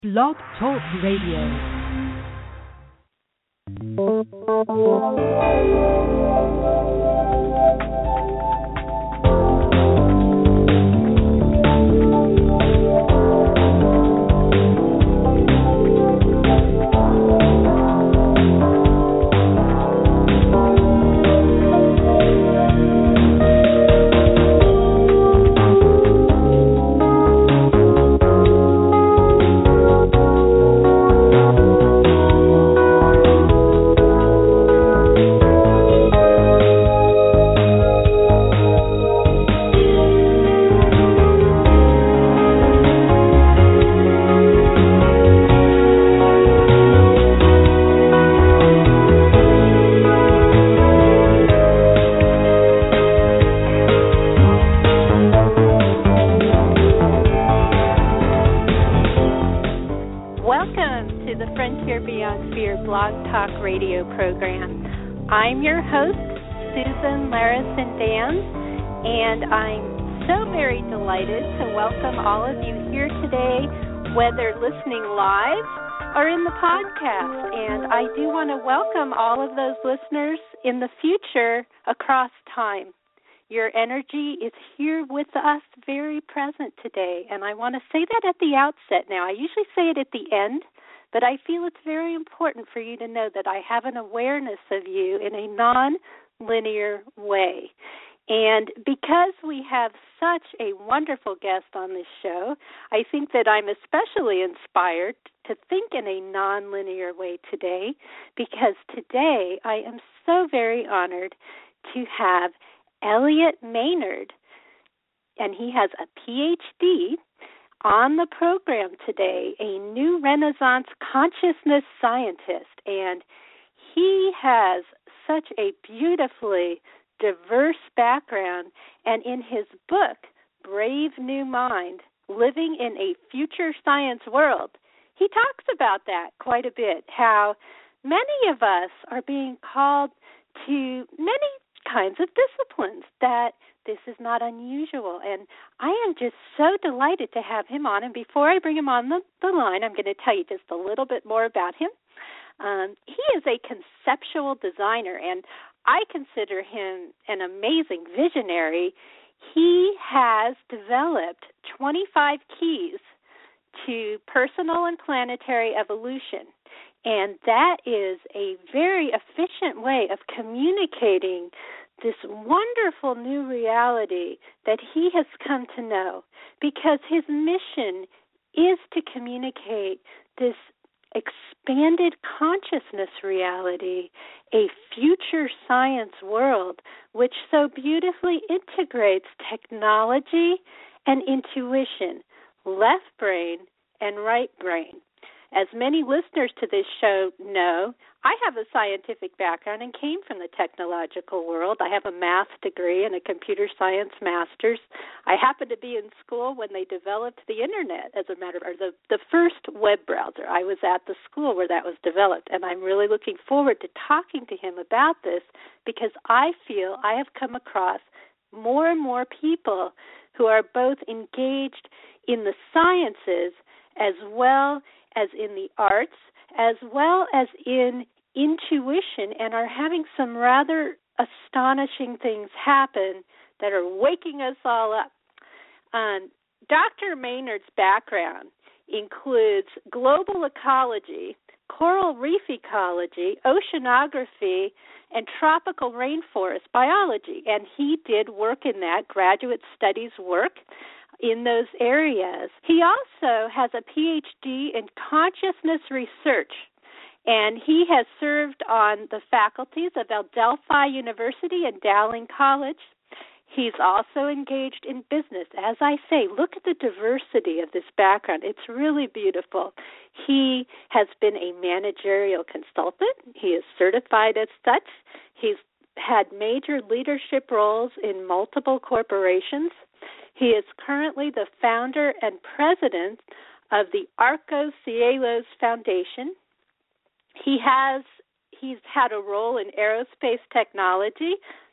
Blog Talk Radio. I'm your host, Susan Larison-Dans, and I'm so very delighted to welcome all of you here today, whether listening live or in the podcast. And I do want to welcome all of those listeners in the future across time. Your energy is here with us, very present today, and I want to say that at the outset now. I usually say it at the end, but I feel it's very important for you to know that I have an awareness of you in a non-linear way. And because we have such a wonderful guest on this show, I think that I'm especially inspired to think in a non-linear way today, because today I am so very honored to have Elliot Maynard, and he has a PhD on the program today, a new Renaissance consciousness scientist, and he has such a beautifully diverse background, and in his book, Brave New Mind, Living in a Future Science World, he talks about that quite a bit, how many of us are being called to many kinds of disciplines, that this is not unusual, and I am just so delighted to have him on. And before I bring him on the line, I'm going to tell you just a little bit more about him. He is a conceptual designer, and I consider him an amazing visionary. He has developed 25 keys to personal and planetary evolution, and that is a very efficient way of communicating this wonderful new reality that he has come to know, because his mission is to communicate this expanded consciousness reality, a future science world, which so beautifully integrates technology and intuition, left brain and right brain. As many listeners to this show know, I have a scientific background and came from the technological world. I have a math degree and a computer science master's. I happened to be in school when they developed the Internet, as a matter of the first web browser. I was at the school where that was developed, and I'm really looking forward to talking to him about this, because I feel I have come across more and more people who are both engaged in the sciences as well as in the arts, as well as in intuition, and are having some rather astonishing things happen that are waking us all up. Dr. Maynard's background includes global ecology, coral reef ecology, oceanography, and tropical rainforest biology, and he did work in that, graduate studies work in those areas. He also has a PhD in consciousness research, and he has served on the faculties of Adelphi University and Dowling College. He's also engaged in business. As I say, look at the diversity of this background. It's really beautiful. He has been a managerial consultant. He is certified as such. He's had major leadership roles in multiple corporations. He is currently the founder and president of the Arcos Cielos Foundation. He's had a role in aerospace technology,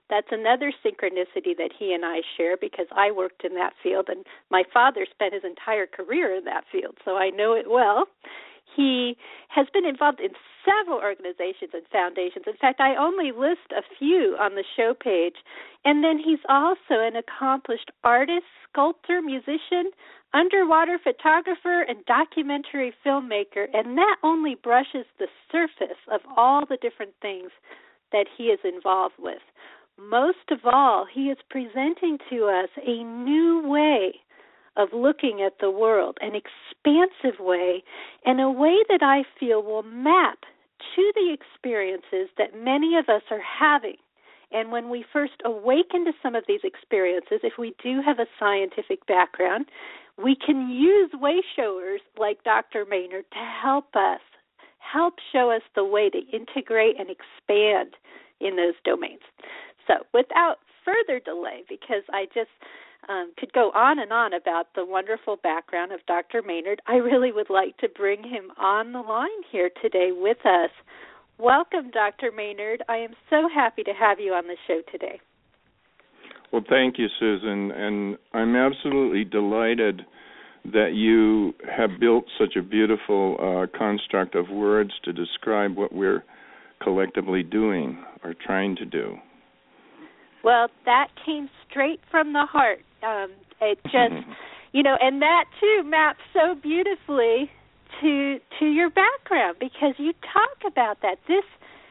That's another synchronicity that he and I share because I worked in that field, and my father spent his entire career in that field, so I know it well. He has been involved in several organizations and foundations. In fact, I only list a few on the show page. And then he's also an accomplished artist, sculptor, musician, underwater photographer, and documentary filmmaker. And that only brushes the surface of all the different things that he is involved with. Most of all, he is presenting to us a new way of looking at the world, an expansive way, and a way that I feel will map to the experiences that many of us are having. And when we first awaken to some of these experiences, if we do have a scientific background, we can use way showers like Dr. Maynard to help show us the way to integrate and expand in those domains. So without further delay, because I just could go on and on about the wonderful background of Dr. Maynard, I really would like to bring him on the line here today with us. Welcome, Dr. Maynard. I am so happy to have you on the show today. Well, thank you, Susan, and I'm absolutely delighted that you have built such a beautiful construct of words to describe what we're collectively doing or trying to do. Well, that came straight from the heart. It just, and that too maps so beautifully to your background because you talk about that. This,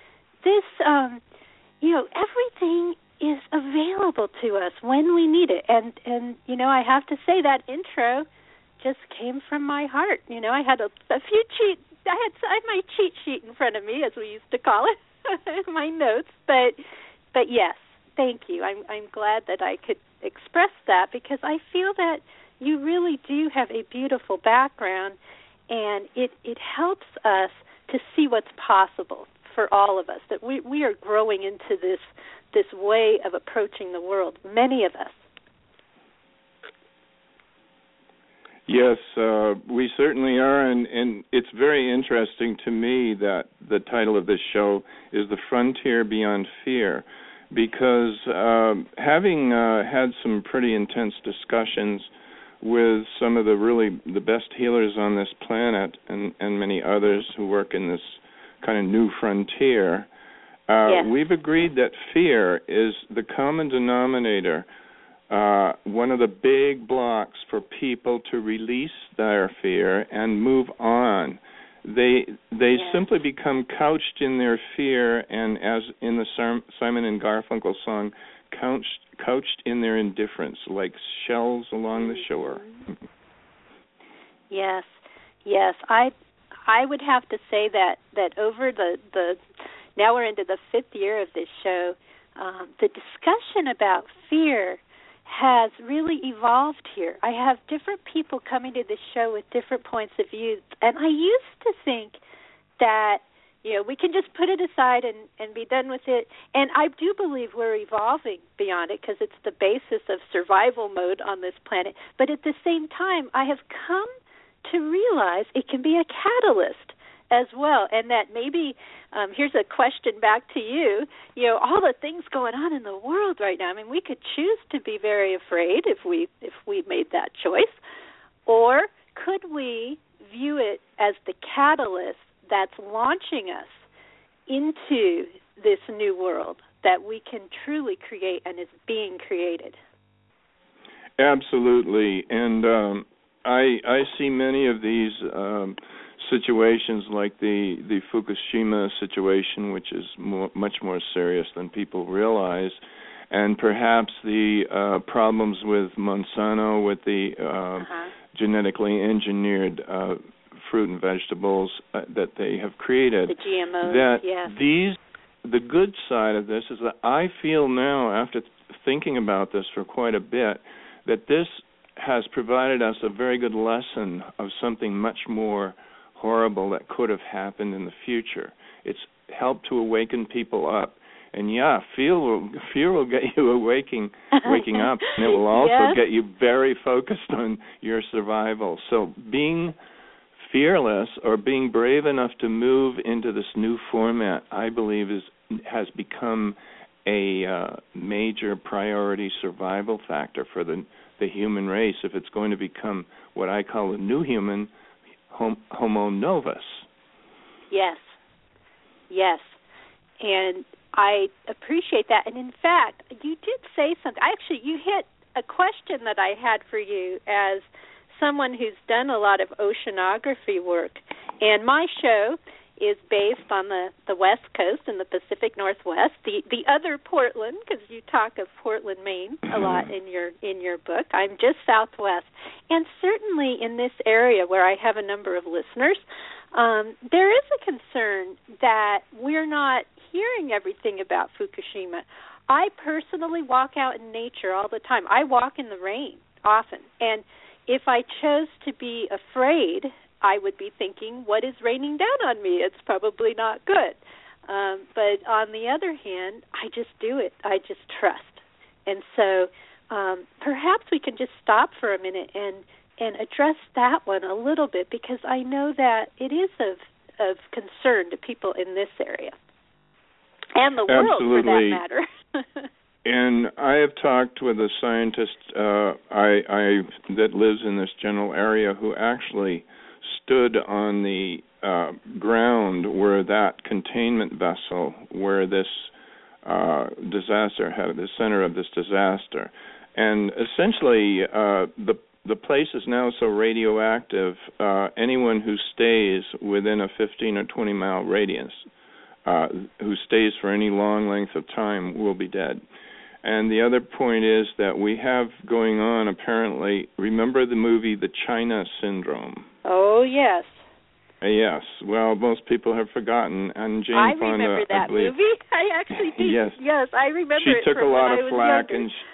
everything is available to us when we need it, and I have to say that intro just came from my heart. I had a few I had my cheat sheet in front of me, as we used to call it, my notes, but yes. Thank you. I'm glad that I could express that because I feel that you really do have a beautiful background, and it helps us to see what's possible for all of us, that we are growing into this way of approaching the world, many of us. Yes, we certainly are, and it's very interesting to me that the title of this show is The Frontier Beyond Fear, because having had some pretty intense discussions with some of the best healers on this planet and many others who work in this kind of new frontier, yes. We've agreed that fear is the common denominator, one of the big blocks for people to release their fear and move on. They simply become couched in their fear, and as in the Simon and Garfunkel song, couched in their indifference, like shells along the shore. Yes. I would have to say that over the now we're into the 5th year of this show, the discussion about fear has really evolved here. I have different people coming to this show with different points of view, and I used to think that, we can just put it aside and be done with it, and I do believe we're evolving beyond it because it's the basis of survival mode on this planet, but at the same time, I have come to realize it can be a catalyst as well, and that maybe, here's a question back to you, all the things going on in the world right now, I mean, we could choose to be very afraid if we made that choice, or could we view it as the catalyst that's launching us into this new world that we can truly create and is being created? Absolutely, and I see many of these situations like the Fukushima situation, which is much more serious than people realize, and perhaps the problems with Monsanto, with the genetically engineered fruit and vegetables that they have created. The GMOs, that yes. The good side of this is that I feel now, after thinking about this for quite a bit, that this has provided us a very good lesson of something much more horrible that could have happened in the future. It's helped to awaken people up. And fear will get you waking up, and it will also get you very focused on your survival. So being fearless or being brave enough to move into this new format, I believe, has become a major priority survival factor for the human race if it's going to become what I call a new human, Homo novus. Yes. And I appreciate that. And in fact, you did say something. Actually, you hit a question that I had for you as someone who's done a lot of oceanography work. And my show is based on the West Coast in the Pacific Northwest, the other Portland, because you talk of Portland, Maine a lot in your book. I'm just southwest. And certainly in this area where I have a number of listeners, there is a concern that we're not hearing everything about Fukushima. I personally walk out in nature all the time. I walk in the rain often. And if I chose to be afraid, I would be thinking, what is raining down on me? It's probably not good. But on the other hand, I just do it. I just trust. And so perhaps we can just stop for a minute and address that one a little bit, because I know that it is of concern to people in this area. And the world, absolutely, for that matter. And I have talked with a scientist that lives in this general area who actually stood on the ground where that containment vessel, where this disaster had the center of this disaster. And essentially, the place is now so radioactive, anyone who stays within a 15 or 20-mile radius, who stays for any long length of time, will be dead. And the other point is that we have going on, apparently, remember the movie The China Syndrome? Oh, yes. Yes. Well, most people have forgotten. And Jane I Fonda, remember that movie. I actually do. Yes, I remember it. She took a lot of flack.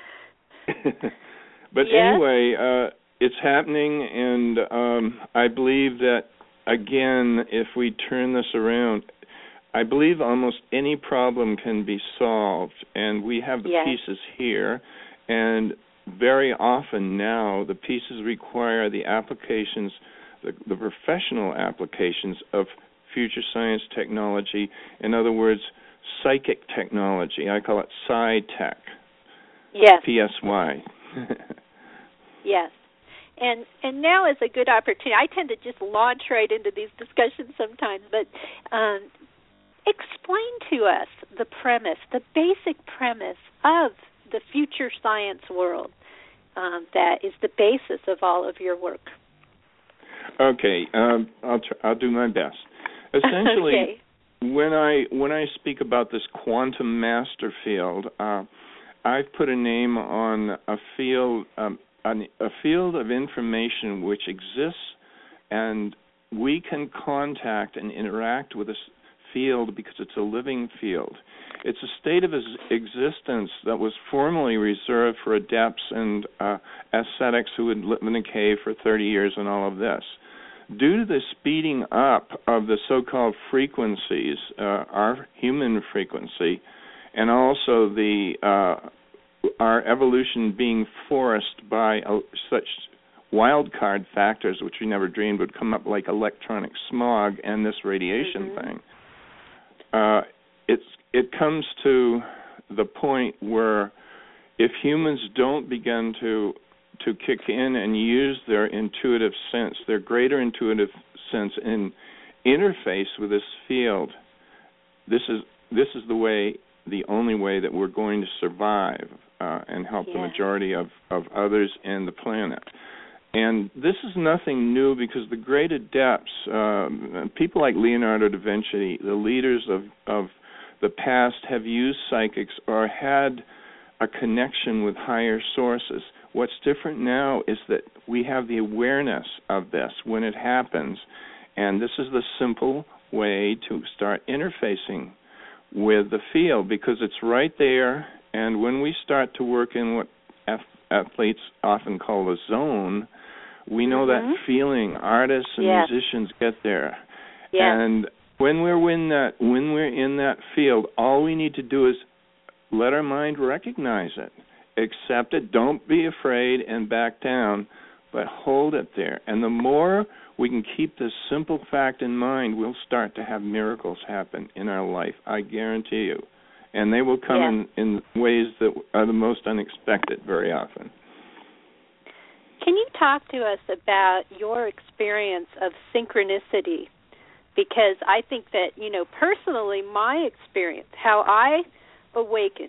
But anyway, it's happening, and I believe that, again, if we turn this around, I believe almost any problem can be solved, and we have the pieces here, and very often now the pieces require the applications, the professional applications of future science technology. In other words, psychic technology. I call it Psi-Tech. Yes. PSY. Yes. And now is a good opportunity. I tend to just launch right into these discussions sometimes, but explain to us the premise, the basic premise of the future science world that is the basis of all of your work. Okay, I'll do my best. Essentially, when I speak about this quantum master field, I've put a name on a field of information which exists, and we can contact and interact with this field because it's a living field. It's a state of existence that was formerly reserved for adepts and ascetics who would live in a cave for 30 years and all of this. Due to the speeding up of the so-called frequencies, our human frequency, and also our evolution being forced by such wild card factors which we never dreamed would come up, like electronic smog and this radiation thing, it comes to the point where if humans don't begin to kick in and use their intuitive sense, their greater intuitive sense, in interface with this field, this is the only way that we're going to survive and help the majority of others and the planet. And this is nothing new, because the great adepts, people like Leonardo da Vinci, the leaders of the past, have used psychics or had a connection with higher sources. What's different now is that we have the awareness of this when it happens, and this is the simple way to start interfacing with the field, because it's right there. And when we start to work in what athletes often call the zone, we know that feeling. Artists and musicians get there. And when we're in that field, all we need to do is let our mind recognize it, accept it, don't be afraid and back down, but hold it there. And the more we can keep this simple fact in mind, we'll start to have miracles happen in our life, I guarantee you. and they will come in ways that are the most unexpected very often. Can you talk to us about your experience of synchronicity? Because I think that, personally, my experience, how I awakened,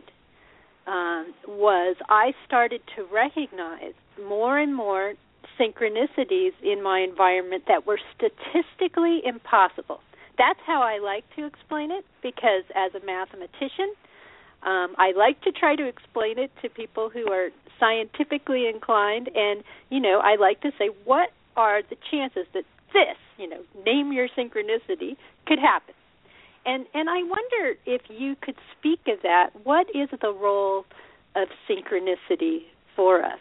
was I started to recognize more and more synchronicities in my environment that were statistically impossible. That's how I like to explain it, because as a mathematician, I like to try to explain it to people who are scientifically inclined, and, I like to say, what are the chances that this, name your synchronicity, could happen? And I wonder if you could speak of that. What is the role of synchronicity for us?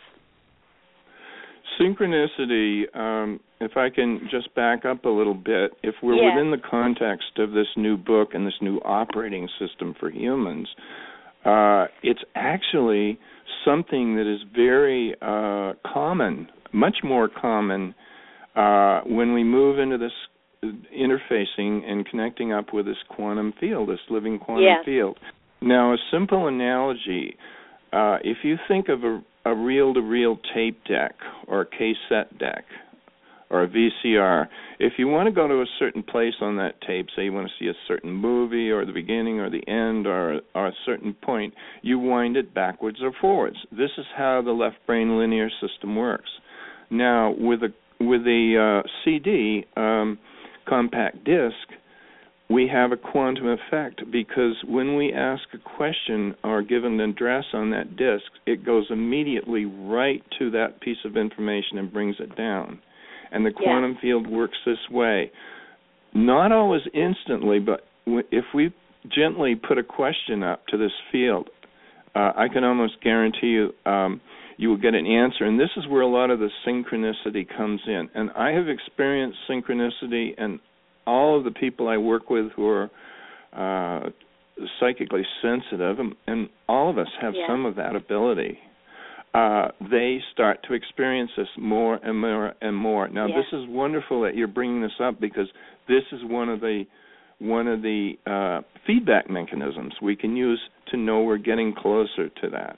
Synchronicity, if I can just back up a little bit, if we're within the context of this new book and this new operating system for humans, it's actually something that is very common, much more common when we move into this interfacing and connecting up with this quantum field, this living quantum field. Now, a simple analogy, if you think of a reel-to-reel tape deck or a cassette deck or a VCR, if you want to go to a certain place on that tape, say you want to see a certain movie or the beginning or the end or a certain point, you wind it backwards or forwards. This is how the left brain linear system works. Now, with a CD, compact disc, we have a quantum effect, because when we ask a question or give an address on that disc, it goes immediately right to that piece of information and brings it down. And the quantum field works this way. Not always instantly, but if we gently put a question up to this field, I can almost guarantee you you will get an answer. And this is where a lot of the synchronicity comes in. And I have experienced synchronicity, and all of the people I work with who are psychically sensitive, and all of us have some of that ability, they start to experience this more and more and more. Now, this is wonderful that you're bringing this up, because this is one of the feedback mechanisms we can use to know we're getting closer to that.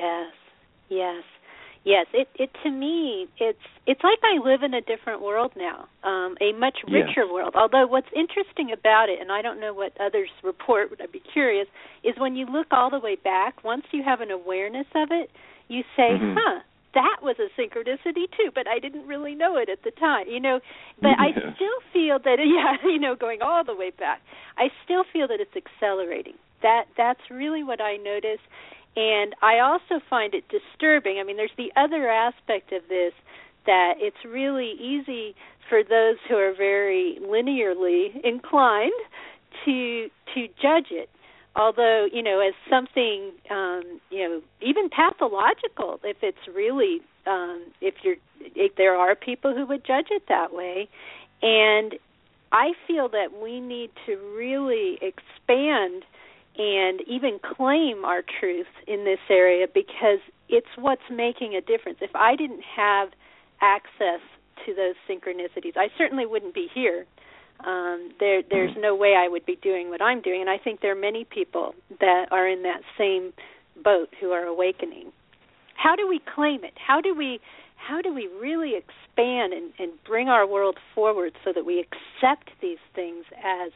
Yes. It to me, it's like I live in a different world now, a much richer world. Although what's interesting about it, and I don't know what others report, but I'd be curious, is when you look all the way back, once you have an awareness of it, you say, that was a synchronicity too, but I didn't really know it at the time, But I still feel that, going all the way back, I still feel that it's accelerating. That's really what I notice. And I also find it disturbing. I mean, there's the other aspect of this, that it's really easy for those who are very linearly inclined to judge it. Although, as something, even pathological, if it's really, if there are people who would judge it that way. And I feel that we need to really expand and even claim our truth in this area, because it's what's making a difference. If I didn't have access to those synchronicities, I certainly wouldn't be here. There's no way I would be doing what I'm doing, and I think there are many people that are in that same boat who are awakening. How do we claim it? How do we really expand and bring our world forward so that we accept these things as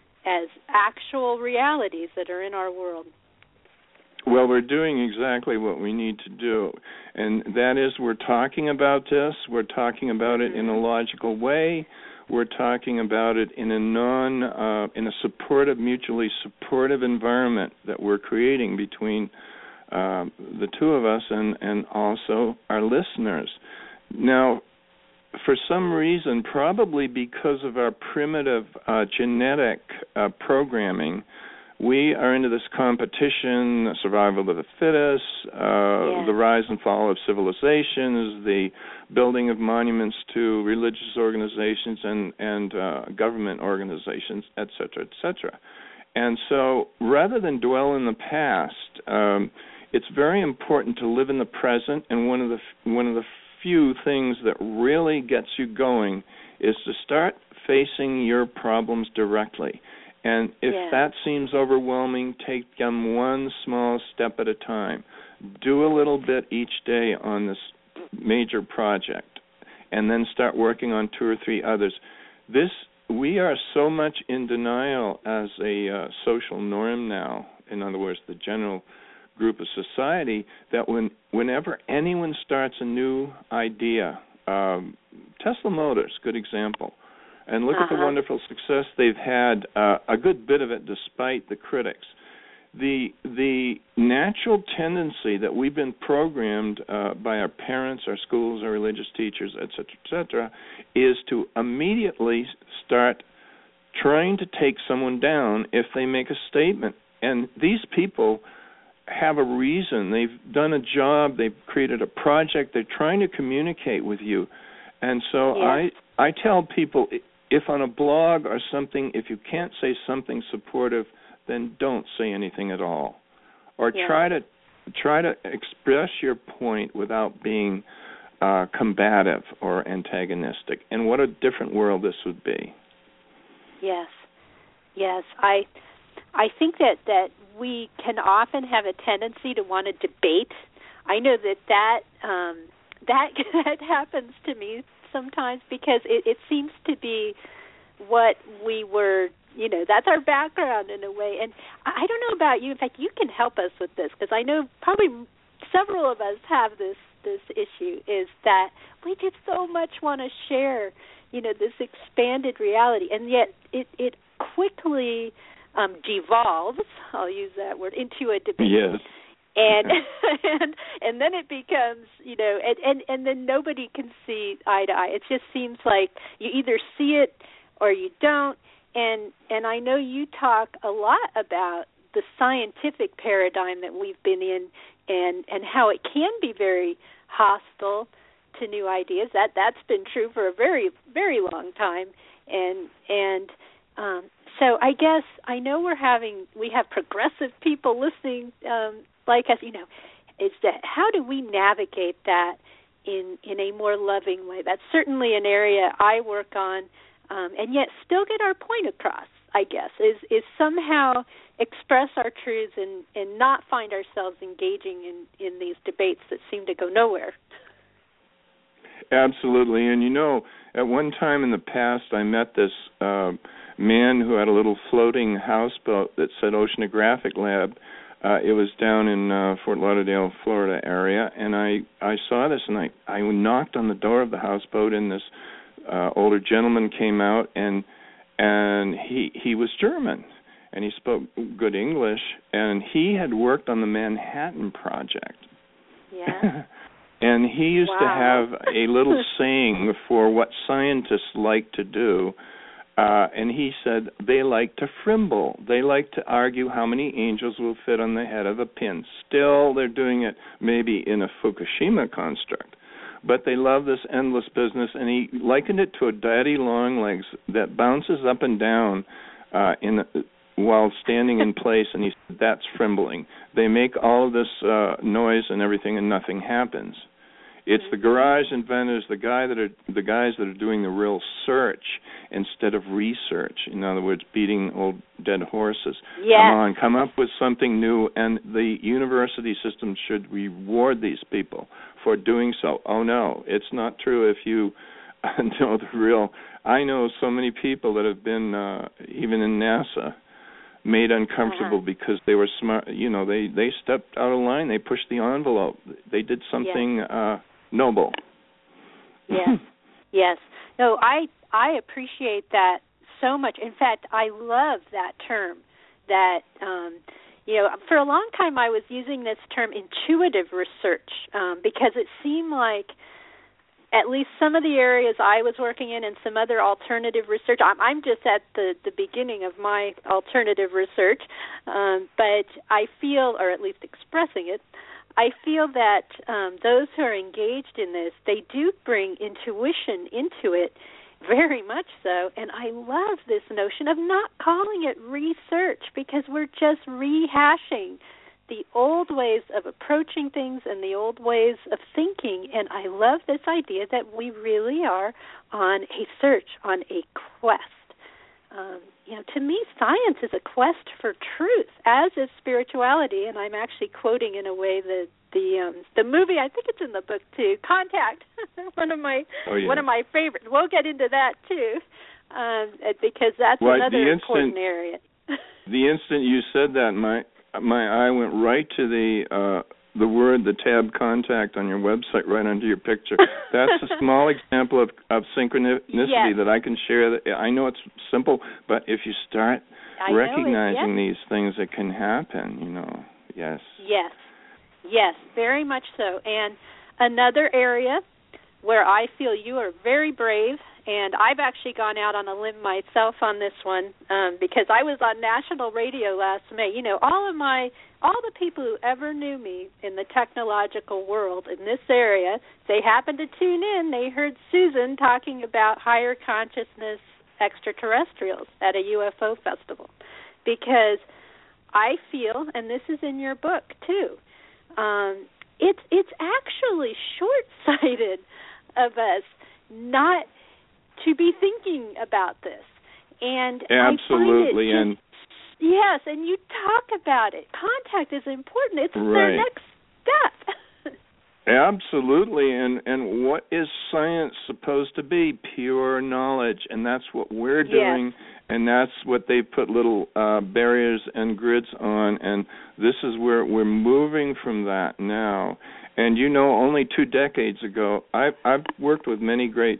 actual realities that are in our world? Well, we're doing exactly what we need to do, and that is, we're talking about this. We're talking about it in a logical way. We're talking about it in a supportive, mutually supportive environment that we're creating between the two of us and also our listeners. Now, for some reason, probably because of our primitive genetic programming, we are into this competition, survival of the fittest, the rise and fall of civilizations, the building of monuments to religious organizations and government organizations, et cetera, et cetera. And so rather than dwell in the past, it's very important to live in the present, and one of the few things that really gets you going is to start facing your problems directly. And if that seems overwhelming, take them one small step at a time. Do a little bit each day on this major project, and then start working on 2 or 3 others. We are so much in denial as a social norm now, in other words, the general group of society, that whenever anyone starts a new idea, Tesla Motors, good example, and look at the wonderful success they've had, a good bit of it despite the critics. The natural tendency that we've been programmed by our parents, our schools, our religious teachers, et cetera, is to immediately start trying to take someone down if they make a statement. And these people have a reason. They've done a job. They've created a project. They're trying to communicate with you. And so I tell people, if on a blog or something, if you can't say something supportive, then don't say anything at all, or try to express your point without being combative or antagonistic. And what a different world this would be. Yes. I think that we can often have a tendency to want to debate. I know that happens to me sometimes because it seems to be what we were. That's our background in a way. And I don't know about you. In fact, you can help us with this because I know probably several of us have this issue, is that we just so much want to share, this expanded reality. And yet it quickly devolves, I'll use that word, into a debate. Yes. And then it becomes, and then nobody can see eye to eye. It just seems like you either see it or you don't. And I know you talk a lot about the scientific paradigm that we've been in and how it can be very hostile to new ideas. That's been true for a very, very long time. And so I guess I know we have progressive people listening like us, is that how do we navigate that in a more loving way? That's certainly an area I work on. And yet still get our point across, I guess, is somehow express our truths and not find ourselves engaging in these debates that seem to go nowhere. Absolutely. And, at one time in the past, I met this man who had a little floating houseboat that said Oceanographic Lab. It was down in Fort Lauderdale, Florida area. And I saw this, and I knocked on the door of the houseboat, and this older gentleman came out, and he was German, and he spoke good English, and he had worked on the Manhattan Project. Yeah. And he used to have a little saying for what scientists like to do, and he said they like to frimble. They like to argue how many angels will fit on the head of a pin. Still, they're doing it maybe in a Fukushima construct. But they love this endless business, and he likened it to a daddy long legs that bounces up and down while standing in place, and he said that's frimbling. They make all of this noise and everything, and nothing happens. It's the garage inventors, the guys that are doing the real search instead of research. In other words, beating old dead horses. Yes. Come up with something new, and the university system should reward these people for doing so. Oh, no, it's not true if you know the real. I know so many people that have been, even in NASA, made uncomfortable because they were smart. They stepped out of line. They pushed the envelope. They did something noble. Yes. No, I appreciate that so much. In fact, I love that term. That for a long time I was using this term intuitive research because it seemed like at least some of the areas I was working in and some other alternative research. I'm just at the beginning of my alternative research, but I feel, or at least expressing it, I feel that those who are engaged in this, they do bring intuition into it, very much so, and I love this notion of not calling it research because we're just rehashing the old ways of approaching things and the old ways of thinking, and I love this idea that we really are on a search, on a quest. to me, science is a quest for truth, as is spirituality. And I'm actually quoting in a way the movie. I think it's in the book too. Contact, one of my favorites. We'll get into that too, because that's another important area. The instant you said that, my eye went right to the word, the tab contact on your website, right under your picture. That's a small example of synchronicity that I can share. I know it's simple, but if you start recognizing these things, it can happen, Yes. Yes, very much so. And another area where I feel you are very brave, and I've actually gone out on a limb myself on this one, because I was on national radio last May. All the people who ever knew me in the technological world in this area, they happened to tune in. They heard Susan talking about higher consciousness extraterrestrials at a UFO festival, because I feel, and this is in your book too, it's actually short-sighted of us not to be thinking about this. And absolutely, I find yes, and you talk about it. Contact is important. It's the next step. Absolutely, and what is science supposed to be? Pure knowledge, and that's what we're doing, and that's what they put little barriers and grids on, and this is where we're moving from that now. And only 2 decades ago, I've worked with many great,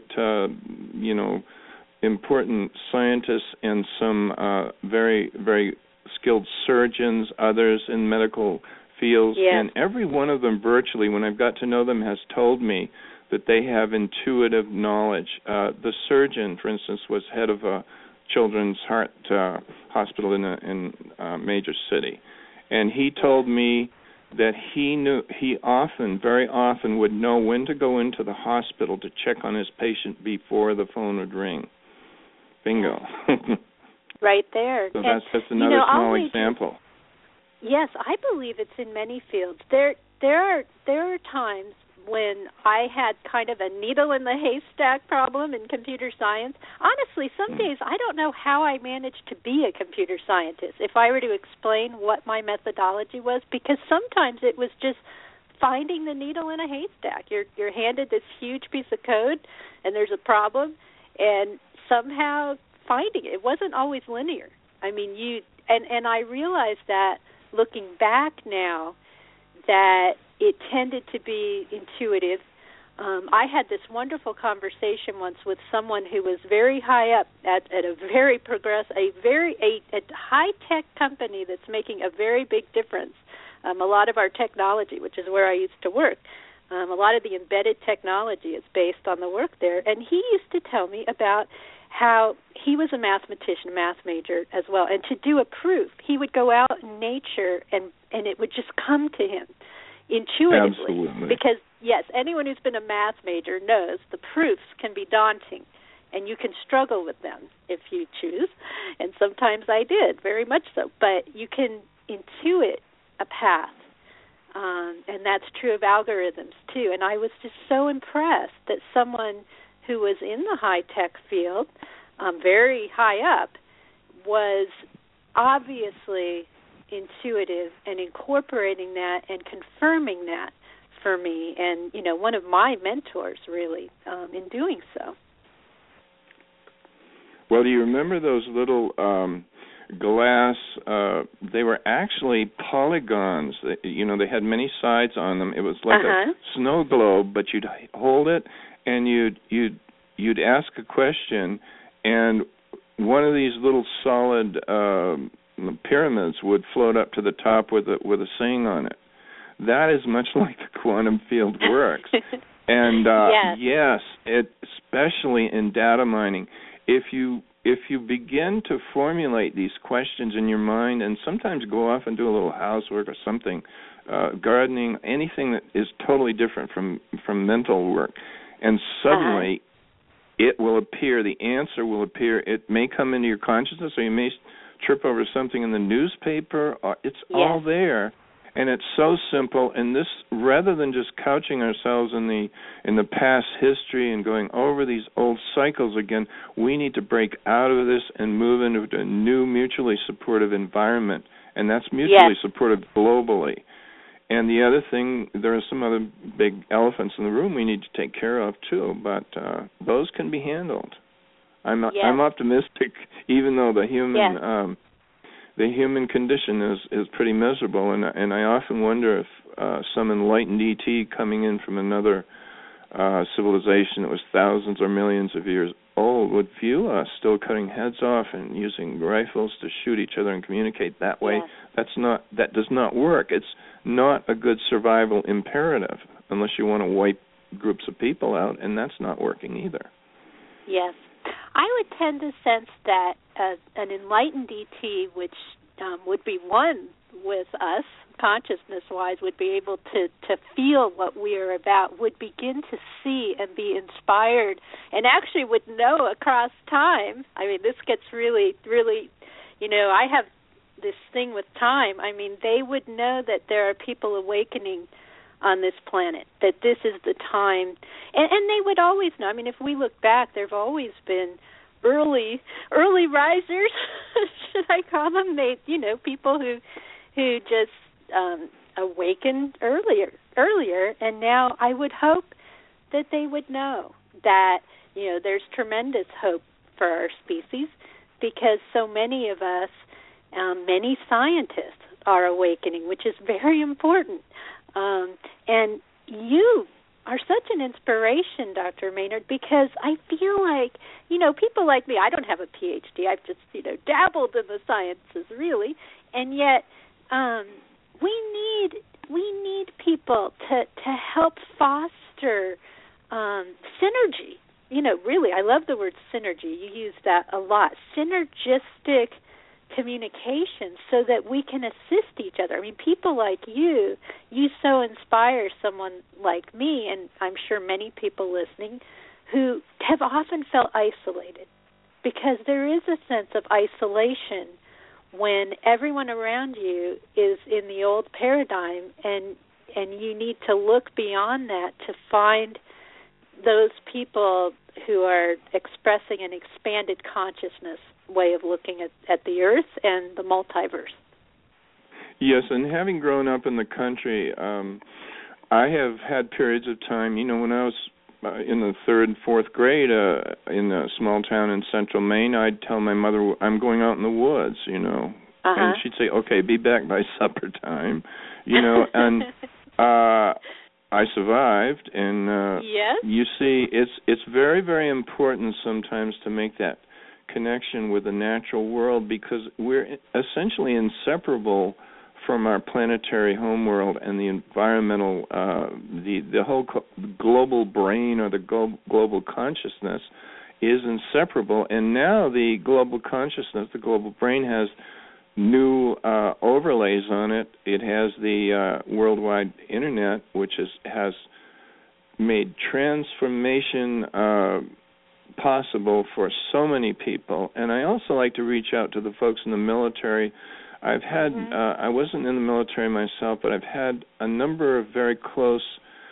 important scientists and some very, very skilled surgeons, others in medical fields, and every one of them virtually, when I've got to know them, has told me that they have intuitive knowledge. The surgeon, for instance, was head of a children's heart hospital in a major city, and he told me that he very often would know when to go into the hospital to check on his patient before the phone would ring. Bingo. Right there. So that's just another small example. Yes, I believe it's in many fields. There are times when I had kind of a needle in the haystack problem in computer science. Honestly, some days I don't know how I managed to be a computer scientist, if I were to explain what my methodology was, because sometimes it was just finding the needle in a haystack. You're handed this huge piece of code, and there's a problem, and somehow finding it. It wasn't always linear. I mean, and I realized that looking back now, that it tended to be intuitive. I had this wonderful conversation once with someone who was very high up at a very a high-tech company that's making a very big difference. A lot of our technology, which is where I used to work, a lot of the embedded technology is based on the work there. And he used to tell me about how he was a mathematician, math major as well, and to do a proof, he would go out in nature and it would just come to him intuitively. Absolutely. Because, yes, anyone who's been a math major knows the proofs can be daunting, and you can struggle with them if you choose, and sometimes I did, very much so. But you can intuit a path, and that's true of algorithms, too. And I was just so impressed that someone who was in the high-tech field, very high up, was obviously intuitive and incorporating that and confirming that for me, and one of my mentors really in doing so. Well, do you remember those little glass? They were actually polygons. They had many sides on them. It was like a snow globe, but you'd hold it and you'd ask a question, and one of these little solid pyramids would float up to the top with a saying on it. That is much like the quantum field works. And yes, especially in data mining, if you begin to formulate these questions in your mind, and sometimes go off and do a little housework or something, gardening, anything that is totally different from mental work, and suddenly it will appear, the answer will appear. It may come into your consciousness, or you may trip over something in the newspaper. It's all there. And it's so simple, and this, rather than just couching ourselves in the past history and going over these old cycles again, we need to break out of this and move into a new mutually supportive environment, and that's mutually supportive globally. And the other thing, there are some other big elephants in the room we need to take care of too, but those can be handled. I'm optimistic, even though the human condition is pretty miserable, and I often wonder if some enlightened ET coming in from another civilization that was thousands or millions of years old would view us still cutting heads off and using rifles to shoot each other and communicate that way. That does not work. It's not a good survival imperative unless you want to wipe groups of people out, and that's not working either. Yes. I would tend to sense that an enlightened ET, which would be one with us, consciousness-wise, would be able to feel what we are about, would begin to see and be inspired, and actually would know across time. I mean, this gets really, really, I have this thing with time. I mean, they would know that there are people awakening on this planet, that this is the time. And they would always know. I mean, if we look back, there have always been early risers, should I call them? They, people who just awakened earlier, and now I would hope that they would know that, there's tremendous hope for our species, because so many of us, many scientists are awakening, which is very important. And you are such an inspiration, Dr. Maynard, because I feel like, people like me, I don't have a PhD. I've just, dabbled in the sciences, really. And yet we need people to help foster synergy. Really, I love the word synergy. You use that a lot. Synergistic communication, so that we can assist each other. I mean, people like you so inspire someone like me, and I'm sure many people listening, who have often felt isolated, because there is a sense of isolation when everyone around you is in the old paradigm, and you need to look beyond that to find those people who are expressing an expanded consciousness way of looking at the earth and the multiverse. Yes, and having grown up in the country, I have had periods of time, when I was in the 3rd and 4th grade in a small town in central Maine, I'd tell my mother, I'm going out in the woods, and she'd say, okay, be back by supper time, and I survived, and you see, it's very, very important sometimes to make that connection with the natural world, because we're essentially inseparable from our planetary homeworld, and the environmental, the whole global brain, or the global consciousness is inseparable. And now the global consciousness, the global brain, has new overlays on it. It has the worldwide internet, which has made transformation possible for so many people. And I also like to reach out to the folks in the military. I've had, I wasn't in the military myself, but I've had a number of very close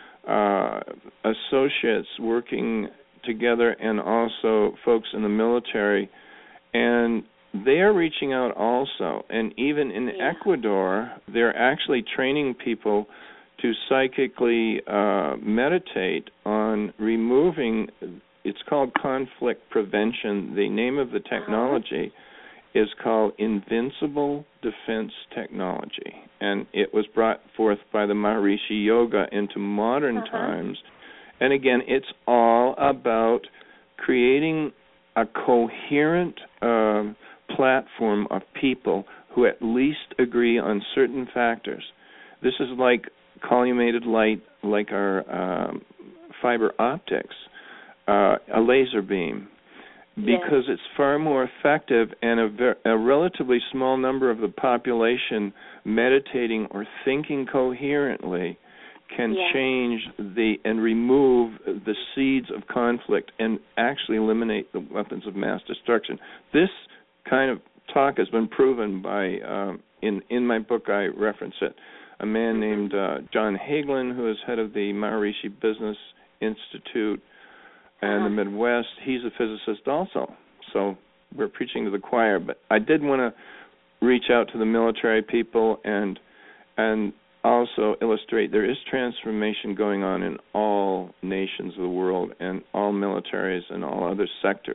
associates working together, and also folks in the military, and they are reaching out also. And even in Ecuador, they're actually training people to psychically meditate on removing, it's called conflict prevention. The name of the technology is called Invincible Defense Technology, and it was brought forth by the Maharishi Yoga into modern times. And again, it's all about creating a coherent platform of people who at least agree on certain factors. This is like collimated light, like our fiber optics, a laser beam, because it's far more effective, and a relatively small number of the population meditating or thinking coherently can change and remove the seeds of conflict and actually eliminate the weapons of mass destruction. This kind of talk has been proven by, in my book I reference it, a man named John Hagelin, who is head of the Maharishi Business Institute and the Midwest. He's a physicist also. So we're preaching to the choir. But I did want to reach out to the military people and also illustrate there is transformation going on in all nations of the world and all militaries and all other sectors.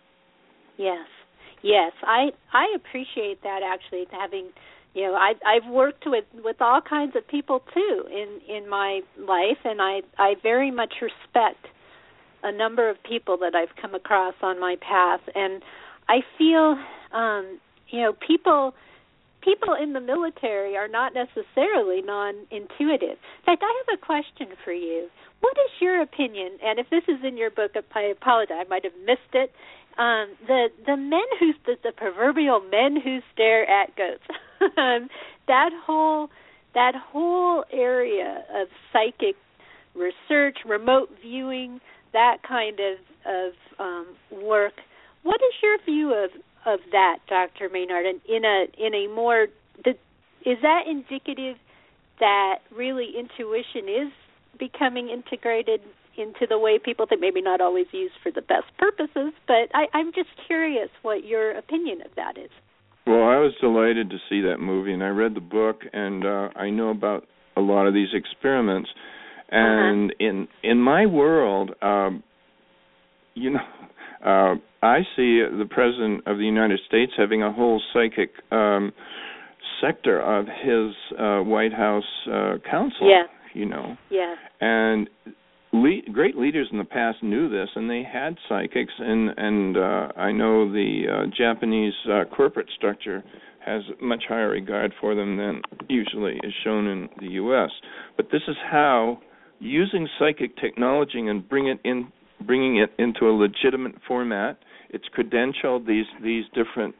Yes, I appreciate that, actually, having, I've worked with all kinds of people too in my life, and I very much respect a number of people that I've come across on my path, and I feel people in the military are not necessarily non-intuitive. In fact, I have a question for you. What is your opinion, and if this is in your book, I apologize, I might have missed it, the men the proverbial men who stare at goats. that whole area of psychic research, remote viewing, that kind of work. What is your view of that, Dr. Maynard? And in a more, is that indicative that really intuition is becoming integrated into the way people think, maybe not always used for the best purposes, but I'm just curious what your opinion of that is. Well, I was delighted to see that movie, and I read the book, and I know about a lot of these experiments. And in my world, I see the President of the United States having a whole psychic sector of his White House council, And great leaders in the past knew this, and they had psychics, and I know the Japanese corporate structure has much higher regard for them than usually is shown in the U.S. But this is how, using psychic technology and bringing it into a legitimate format, it's credentialed. These different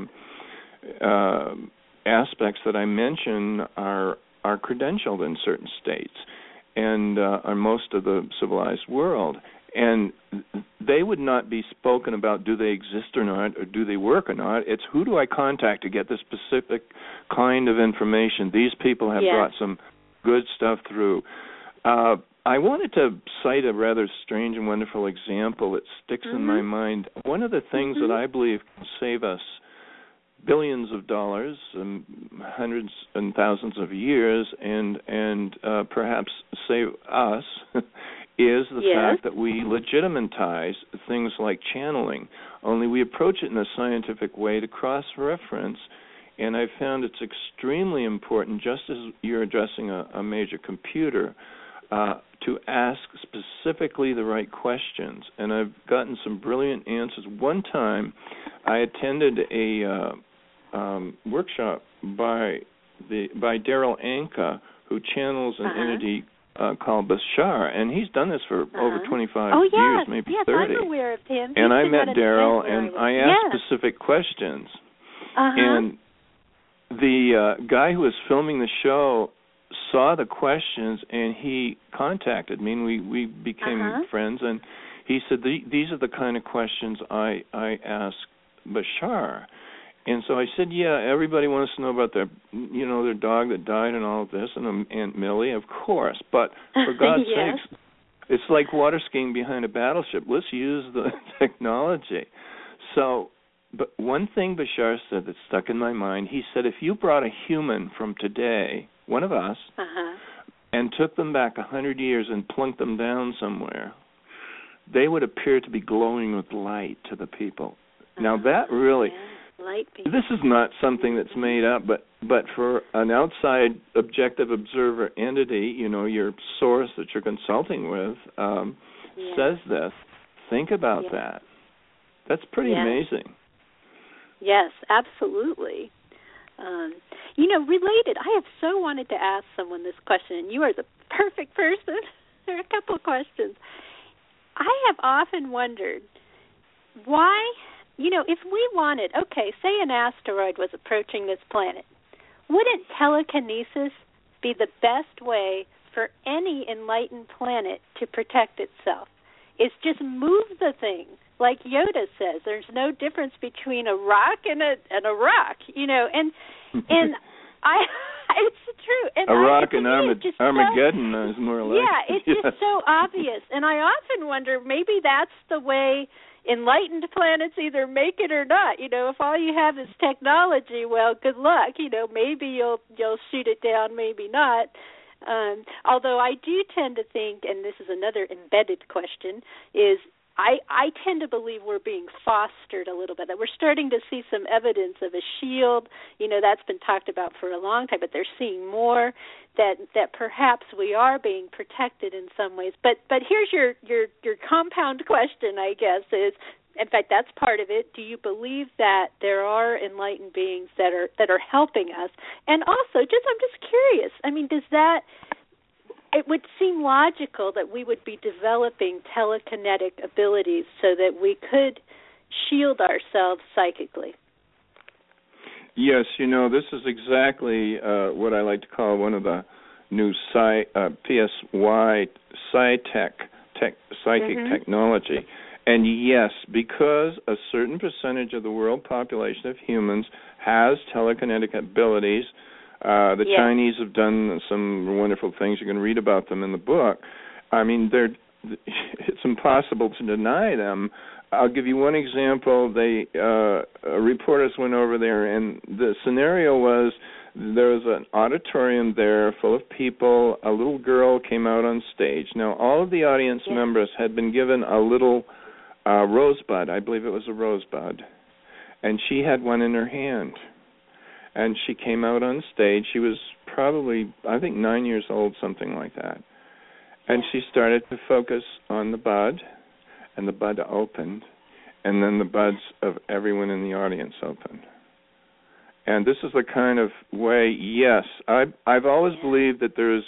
aspects that I mentioned are credentialed in certain states and on most of the civilized world. And they would not be spoken about, do they exist or not, or do they work or not. It's who do I contact to get this specific kind of information. These people have brought some good stuff through. I wanted to cite a rather strange and wonderful example that sticks in my mind. One of the things that I believe can save us billions of dollars, and hundreds and thousands of years, and perhaps save us, is the fact that we legitimatize things like channeling, only we approach it in a scientific way to cross-reference, and I found it's extremely important, just as you're addressing a major computer, to ask specifically the right questions. And I've gotten some brilliant answers. One time I attended a workshop by Darryl Anka, who channels an entity called Bashar, and he's done this for over 25 years, maybe 30. I'm aware of him. And I met Darryl, and I asked specific questions. And the guy who was filming the show saw the questions, and he contacted me, and we became friends, and he said, these are the kind of questions I ask Bashar. And so I said, everybody wants to know about their dog that died and all of this, and Aunt Millie, of course. But for God's sakes, it's like water skiing behind a battleship. Let's use the technology. So, but one thing Bashar said that stuck in my mind, he said, if you brought a human from today, one of us, and took them back 100 years and plunked them down somewhere, they would appear to be glowing with light to the people. Now that really... This is not something that's made up, but for an outside objective observer entity, your source that you're consulting with says this. Think about that. That's pretty amazing. Yes, absolutely. Related, I have so wanted to ask someone this question, and you are the perfect person. There are a couple of questions. I have often wondered why... if we wanted, say an asteroid was approaching this planet, wouldn't telekinesis be the best way for any enlightened planet to protect itself? It's just move the thing. Like Yoda says, there's no difference between a rock and a rock, and I it's true. And a rock in Armageddon is more like. Yeah, it's just so obvious. And I often wonder, maybe that's the way enlightened planets either make it or not. You know, if all you have is technology, well, good luck. You know, maybe you'll shoot it down, maybe not. Although I do tend to think, and this is another embedded question, is I tend to believe we're being fostered a little bit, that we're starting to see some evidence of a shield. You know, that's been talked about for a long time, but they're seeing more that perhaps we are being protected in some ways. But here's your compound question, I guess, is, in fact, that's part of it. Do you believe that there are enlightened beings that are helping us? And also, I'm just curious. I mean, it would seem logical that we would be developing telekinetic abilities so that we could shield ourselves psychically. Yes, you know, this is exactly what I like to call one of the new PSY psychic technology. And yes, because a certain percentage of the world population of humans has telekinetic abilities, the Chinese have done some wonderful things. You can read about them in the book. I mean, it's impossible to deny them. I'll give you one example. Reporters went over there, and the scenario was there was an auditorium there full of people. A little girl came out on stage. Now, all of the audience members had been given a little rosebud. I believe it was a rosebud. And she had one in her hand. And she came out on stage. She was probably, I think, 9 years old, something like that. And she started to focus on the bud, and the bud opened, and then the buds of everyone in the audience opened. And this is the kind of way, yes, I've always believed that there's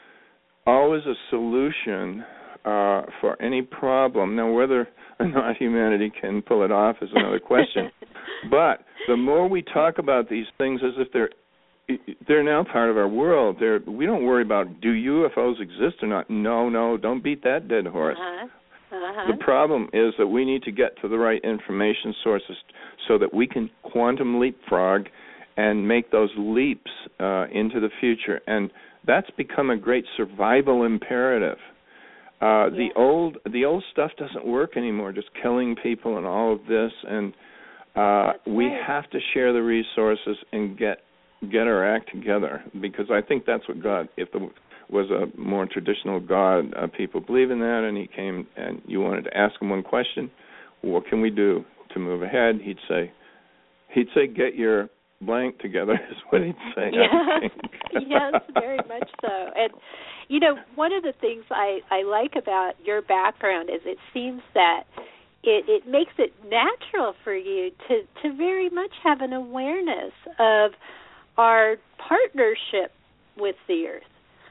always a solution for any problem. Now, whether or not humanity can pull it off is another question. But the more we talk about these things as if they're now part of our world, we don't worry about, do UFOs exist or not? No, don't beat that dead horse. The problem is that we need to get to the right information sources so that we can quantum leapfrog and make those leaps into the future. And that's become a great survival imperative. The old stuff doesn't work anymore, just killing people and all of this. And we have to share the resources and get our act together, because I think that's what God, if there was a more traditional God, people believe in that, and he came and you wanted to ask him one question, what can we do to move ahead? He'd say, get your blank together, is what he'd say. I think. Yes, very much so. And, you know, one of the things I like about your background is it seems that it makes it natural for you to very much have an awareness of our partnership with the Earth.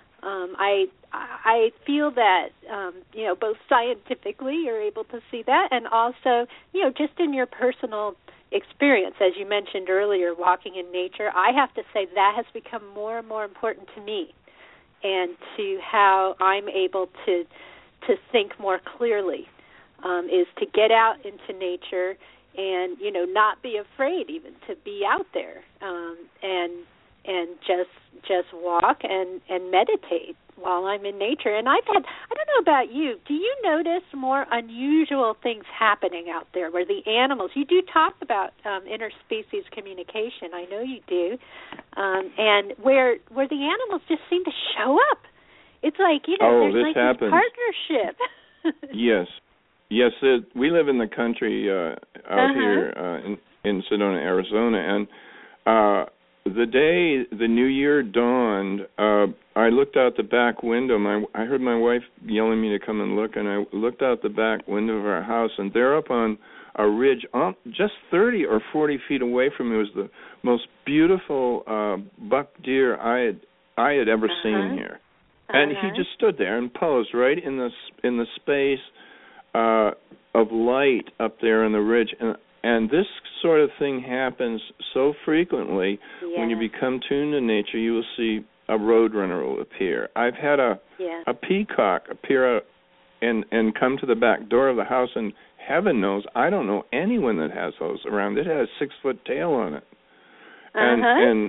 I feel that, you know, both scientifically you're able to see that, and also, you know, just in your personal experience, as you mentioned earlier, walking in nature, I have to say that has become more and more important to me, and to how I'm able to think more clearly, is to get out into nature and, you know, not be afraid even to be out there, and just walk and meditate while I'm in nature. And I don't know about you, do you notice more unusual things happening out there where the animals, you do talk about interspecies communication, I know you do, and where the animals just seem to show up. It's like, you know, there's like this partnership. Yes, we live in the country out here in Sedona, Arizona, and the day the new year dawned, I looked out the back window. I heard my wife yelling me to come and look, and I looked out the back window of our house, and there up on a ridge, just 30 or 40 feet away from me, was the most beautiful buck deer I had ever seen here. And he just stood there and posed right in the space of light up there on the ridge. And this sort of thing happens so frequently. When you become tuned to nature, you will see a roadrunner will appear. I've had a peacock appear and come to the back door of the house, and heaven knows I don't know anyone that has those around. It has a 6-foot tail on it. And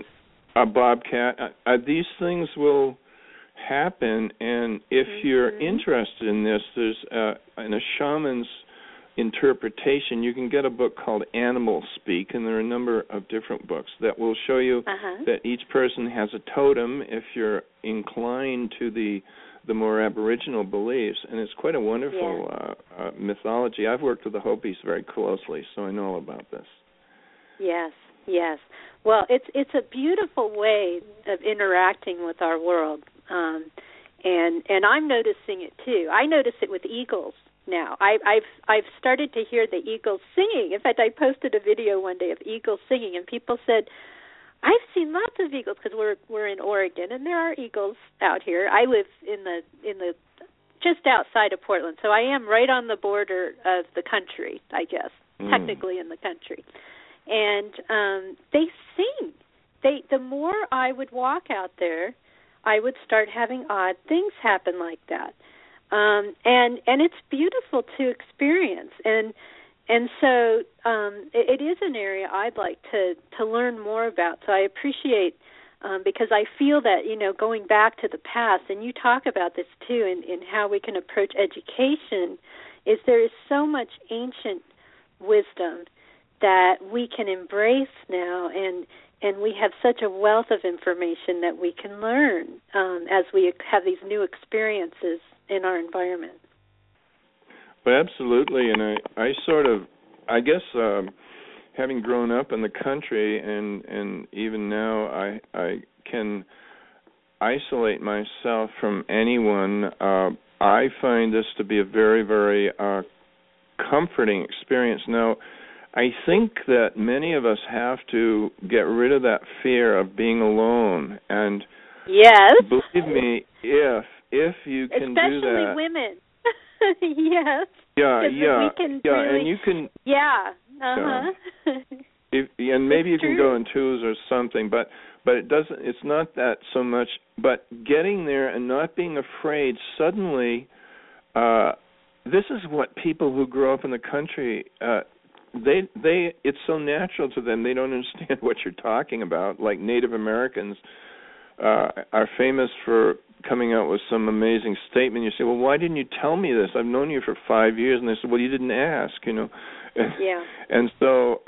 a bobcat. These things will happen, and if you're interested in this, there's in a shaman's interpretation, you can get a book called Animal Speak, and there are a number of different books that will show you that each person has a totem if you're inclined to the more Aboriginal beliefs, and it's quite a wonderful mythology. I've worked with the Hopis very closely, so I know all about this. Yes, yes. Well, it's a beautiful way of interacting with our world, and I'm noticing it too. I notice it with eagles now. I've started to hear the eagles singing. In fact, I posted a video one day of eagles singing, and people said, "I've seen lots of eagles," because we're in Oregon, and there are eagles out here. I live in the just outside of Portland, so I am right on the border of the country, I guess, technically in the country. And they sing. The more I would walk out there, I would start having odd things happen like that. And it's beautiful to experience. And so it is an area I'd like to learn more about. So I appreciate, because I feel that, going back to the past, and you talk about this too, in how we can approach education, is there is so much ancient wisdom that we can embrace now, and we have such a wealth of information that we can learn as we have these new experiences in our environment. But absolutely, and I guess having grown up in the country and even now I can isolate myself from anyone. I find this to be a very, very comforting experience. Now, I think that many of us have to get rid of that fear of being alone. And yes, believe me, if you can do that, especially women. Yes. Yeah. We can really, and you can. Yeah. And maybe you can go in twos or something, but it doesn't. It's not that so much. But getting there and not being afraid. Suddenly, this is what people who grow up in the country. It's so natural to them. They don't understand what you're talking about. Like Native Americans are famous for coming out with some amazing statement. You say, "Well, why didn't you tell me this? I've known you for 5 years." And they say, "Well, you didn't ask, Yeah. And so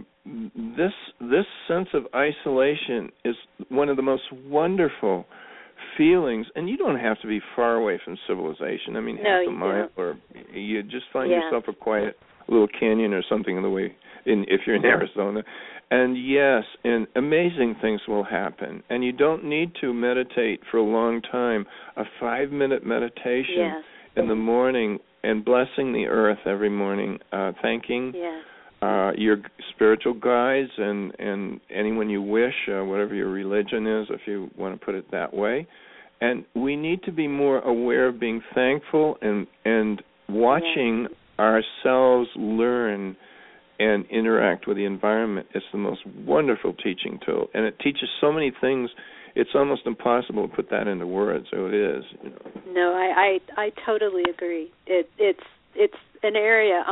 this sense of isolation is one of the most wonderful feelings, and you don't have to be far away from civilization. I mean, half a mile, or you just find yourself a quiet little canyon or something if you're in Arizona. And yes, and amazing things will happen. And you don't need to meditate for a long time. A 5-minute meditation in the morning and blessing the earth every morning, thanking your spiritual guides and anyone you wish, whatever your religion is, if you want to put it that way. And we need to be more aware of being thankful and watching ourselves learn and interact with the environment. It's the most wonderful teaching tool, and it teaches so many things. It's almost impossible to put that into words. So it is. No, I totally agree. It's an area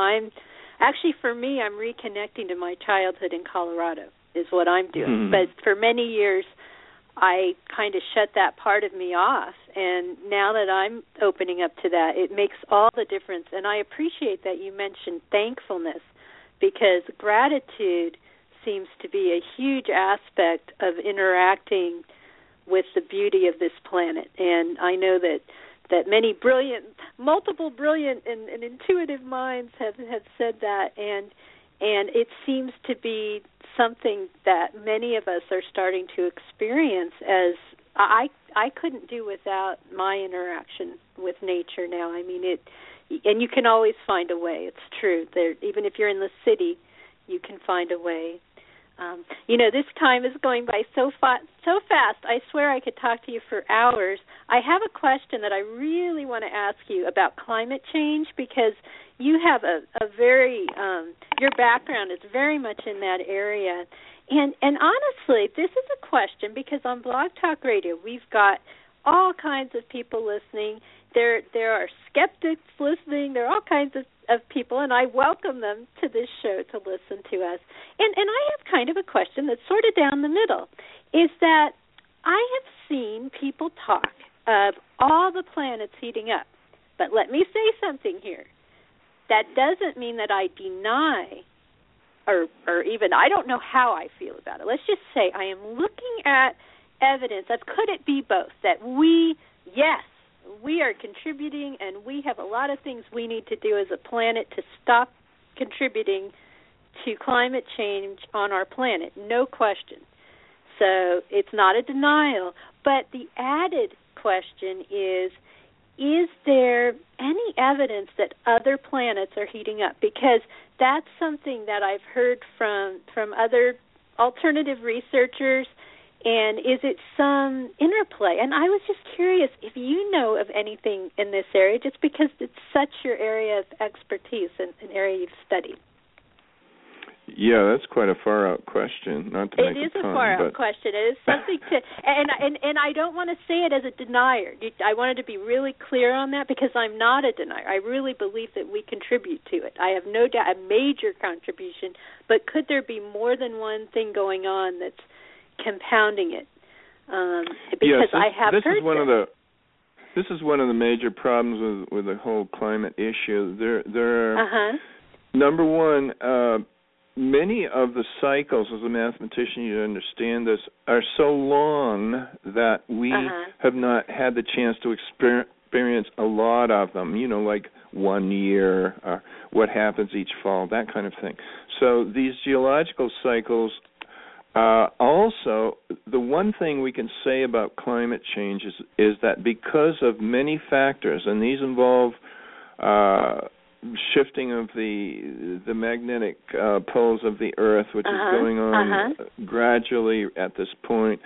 for me, I'm reconnecting to my childhood in Colorado is what I'm doing. But for many years, I kind of shut that part of me off, and now that I'm opening up to that, it makes all the difference. And I appreciate that you mentioned thankfulness, because gratitude seems to be a huge aspect of interacting with the beauty of this planet. And I know that many multiple brilliant and intuitive minds have said that, and it seems to be something that many of us are starting to experience. As I couldn't do without my interaction with nature now. I mean, and you can always find a way. It's true. Even if you're in the city, you can find a way. This time is going by so fast. I swear I could talk to you for hours. I have a question that I really want to ask you about climate change, because you have a very your background is very much in that area. And honestly, this is a question because on Blog Talk Radio, we've got all kinds of people listening. There are skeptics listening. There are all kinds of of people, and I welcome them to this show to listen to us. And I have kind of a question that's sort of down the middle, is that I have seen people talk of all the planets heating up. But let me say something here. That doesn't mean that I deny, or even I don't know how I feel about it. Let's just say I am looking at evidence of, could it be both, that we are contributing, and we have a lot of things we need to do as a planet to stop contributing to climate change on our planet, no question. So it's not a denial, but the added question is there any evidence that other planets are heating up? Because that's something that I've heard from other alternative researchers. And is it some interplay? And I was just curious if you know of anything in this area, just because it's such your area of expertise and an area you've studied. Yeah, that's quite a far-out question. Not to make it is a far-out question. It is something to, and I don't want to say it as a denier. I wanted to be really clear on that, because I'm not a denier. I really believe that we contribute to it. I have no doubt a major contribution, but could there be more than one thing going on that's compounding it? Because I have heard that. This is one of the major problems with the whole climate issue. There are, number one, many of the cycles, as a mathematician, you understand this, are so long that we have not had the chance to experience a lot of them, like 1 year, or what happens each fall, that kind of thing. So these geological cycles, also, the one thing we can say about climate change is that because of many factors, and these involve shifting of the magnetic poles of the Earth, which is going on gradually at this point.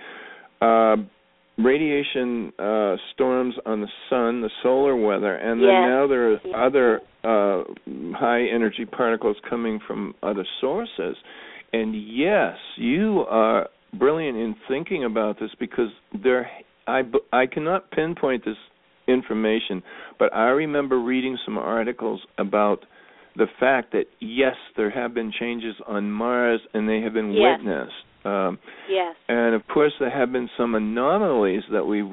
Radiation storms on the sun, the solar weather, and then now there are other high-energy particles coming from other sources. And yes, you are brilliant in thinking about this, because I cannot pinpoint this information, but I remember reading some articles about the fact that, yes, there have been changes on Mars, and they have been witnessed. And, of course, there have been some anomalies that we've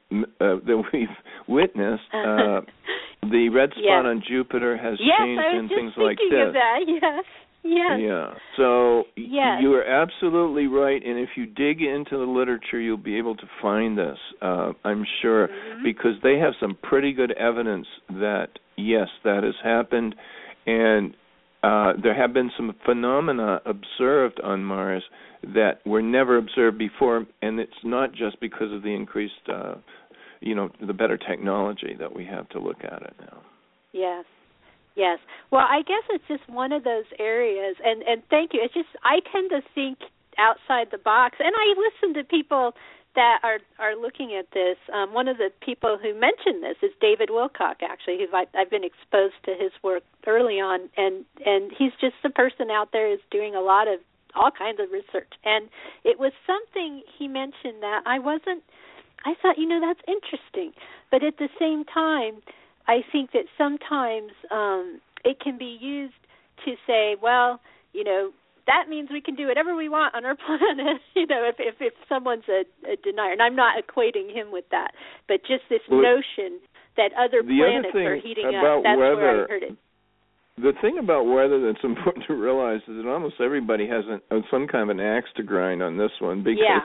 witnessed. The red spot on Jupiter has changed and things like this. Yes, I was just thinking of that, Yes. Yeah. So you are absolutely right, and if you dig into the literature, you'll be able to find this, I'm sure, because they have some pretty good evidence that, yes, that has happened, and there have been some phenomena observed on Mars that were never observed before, and it's not just because of the increased, the better technology that we have to look at it now. Yes. Well, I guess it's just one of those areas, and thank you. It's just I tend to think outside the box, and I listen to people that are looking at this. One of the people who mentioned this is David Wilcock, actually, who I've been exposed to his work early on, and he's just a person out there who's doing a lot of all kinds of research. And it was something he mentioned that I thought, that's interesting. But at the same time, I think that sometimes it can be used to say, well, that means we can do whatever we want on our planet, if someone's a denier. And I'm not equating him with that, but just this notion that other planets are heating up. That's where I heard it. The thing about weather that's important to realize is that almost everybody has some kind of an axe to grind on this one, because,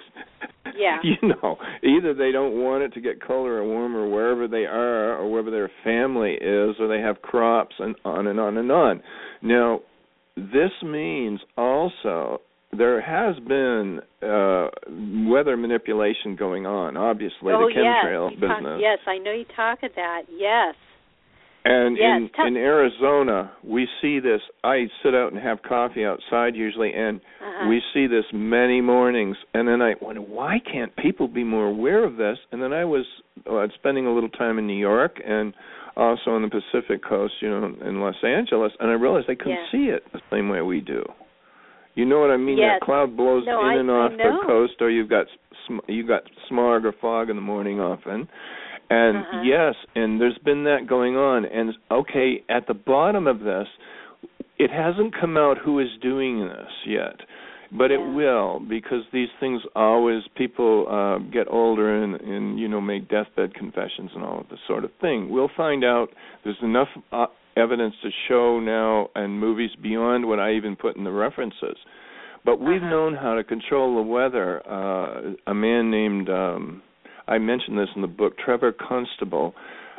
either they don't want it to get colder or warmer wherever they are, or wherever their family is, or they have crops, and on and on and on. Now, this means also there has been weather manipulation going on, obviously, the chemtrail business. Yes, I know you talk of that, yes. And in Arizona, we see this. I sit out and have coffee outside usually, and we see this many mornings. And then I wonder, why can't people be more aware of this? And then I was spending a little time in New York and also on the Pacific Coast, in Los Angeles, and I realized I couldn't see it the same way we do. You know what I mean? Yes. That cloud blows in and off the coast, or you've got smog or fog in the morning often. And yes, and there's been that going on. And okay, at the bottom of this, it hasn't come out who is doing this yet, but it will, because these things always, people get older and make deathbed confessions and all of this sort of thing. We'll find out. There's enough evidence to show now, and movies beyond what I even put in the references. But we've known how to control the weather. A man named, I mentioned this in the book, Trevor Constable,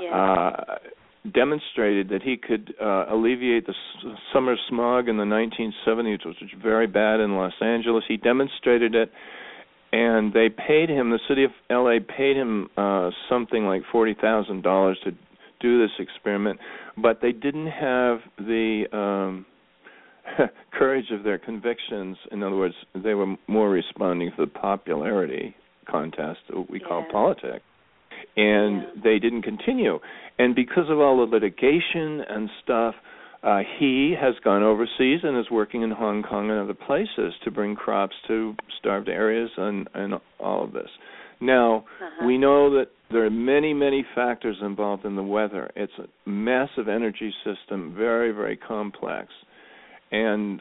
demonstrated that he could alleviate the summer smog in the 1970s, which was very bad in Los Angeles. He demonstrated it, and they paid him, the city of L.A. paid him something like $40,000 to do this experiment, but they didn't have the courage of their convictions. In other words, they were more responding to the popularity contest, what we call politics. And they didn't continue. And because of all the litigation and stuff, he has gone overseas and is working in Hong Kong and other places to bring crops to starved areas and all of this. Now, we know that there are many, many factors involved in the weather. It's a massive energy system, very, very complex. And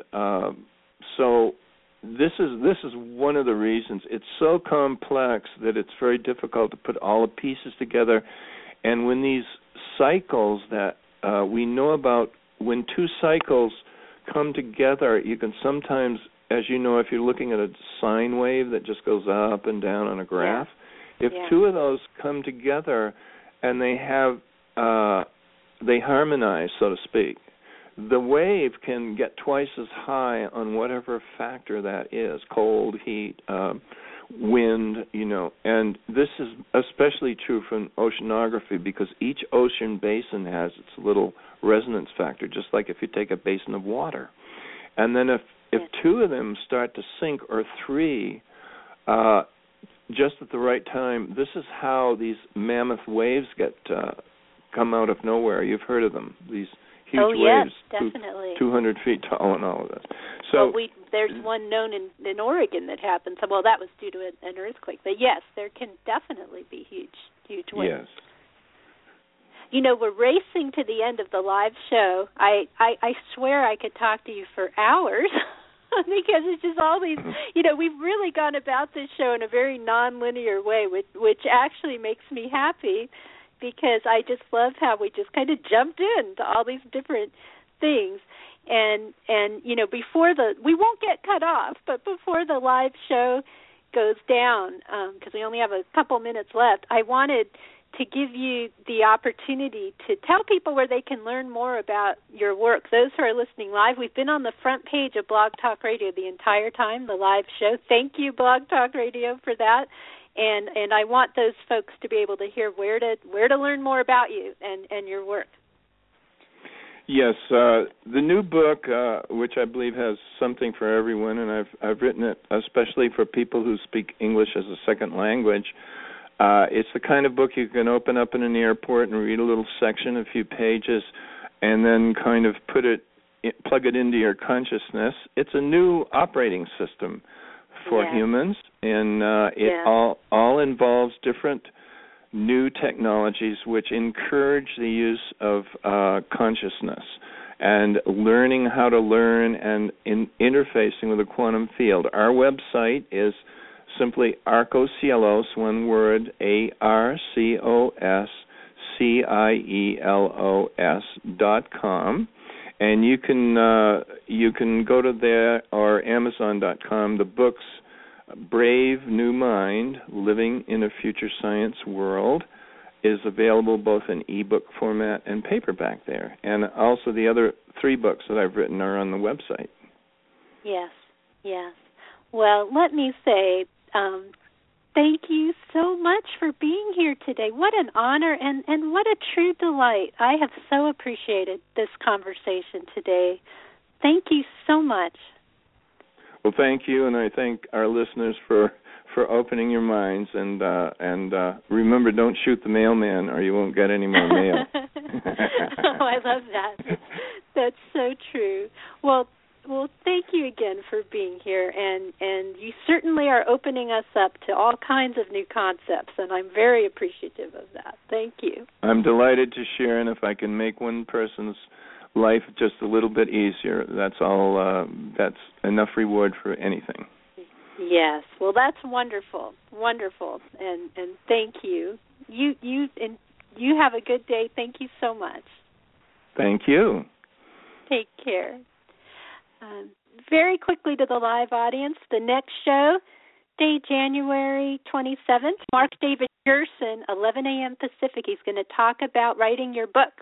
so this is one of the reasons. It's so complex that it's very difficult to put all the pieces together. And when these cycles that we know about, when two cycles come together, you can sometimes, as you know, if you're looking at a sine wave that just goes up and down on a graph, if two of those come together and they have, they harmonize, so to speak, the wave can get twice as high on whatever factor that is, cold, heat, wind, and this is especially true from oceanography because each ocean basin has its little resonance factor, just like if you take a basin of water. And then if two of them start to sink, or three, just at the right time, this is how these mammoth waves get come out of nowhere. You've heard of them, these huge waves, definitely. 200 feet tall and all of this. So there's one known in Oregon that happened. Well, that was due to an earthquake. But yes, there can definitely be huge waves. Yes. We're racing to the end of the live show. I swear I could talk to you for hours because it's just all these, we've really gone about this show in a very nonlinear way, which actually makes me happy, because I just love how we just kind of jumped into all these different things. And before we won't get cut off, but before the live show goes down, because we only have a couple minutes left, I wanted to give you the opportunity to tell people where they can learn more about your work. Those who are listening live, we've been on the front page of Blog Talk Radio the entire time, the live show. Thank you, Blog Talk Radio, for that. And I want those folks to be able to hear where to learn more about you and your work. Yes, the new book, which I believe has something for everyone, and I've written it especially for people who speak English as a second language. It's the kind of book you can open up in an airport and read a little section, a few pages, and then kind of plug it into your consciousness. It's a new operating system for humans, and it all involves different new technologies which encourage the use of consciousness and learning how to learn and interfacing with the quantum field. Our website is simply ArcoCielos, one word, ArcoCielos.com. And you can go to there or Amazon.com. The book's Brave New Mind, Living in a Future Science World, is available both in ebook format and paperback there. And also the other 3 books that I've written are on the website. Yes. Well, let me say thank you so much for being here today. What an honor and what a true delight. I have so appreciated this conversation today. Thank you so much. Well, thank you, and I thank our listeners for opening your minds. And remember, don't shoot the mailman, or you won't get any more mail. Oh, I love that. That's so true. Well, Well, thank you again for being here, and you certainly are opening us up to all kinds of new concepts, and I'm very appreciative of that. Thank you. I'm delighted to share, and if I can make one person's life just a little bit easier, that's all. That's enough reward for anything. Yes. Well, that's wonderful, and thank you. You have a good day. Thank you so much. Thank you. Take care. Very quickly to the live audience, the next show, day January 27th, Mark David Gerson, 11 a.m. Pacific. He's going to talk about writing your books.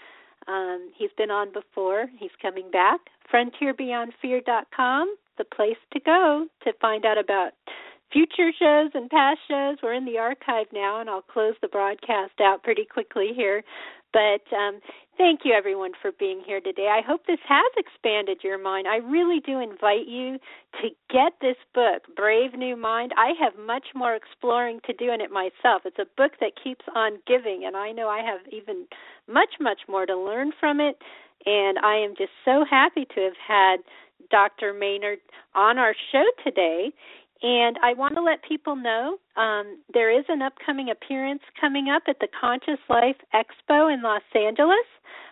He's been on before. He's coming back. FrontierBeyondFear.com, the place to go to find out about future shows and past shows. We're in the archive now, and I'll close the broadcast out pretty quickly here. But thank you, everyone, for being here today. I hope this has expanded your mind. I really do invite you to get this book, Brave New Mind. I have much more exploring to do in it myself. It's a book that keeps on giving, and I know I have even much more to learn from it. And I am just so happy to have had Dr. Maynard on our show today. And I want to let people know there is an upcoming appearance coming up at the Conscious Life Expo in Los Angeles.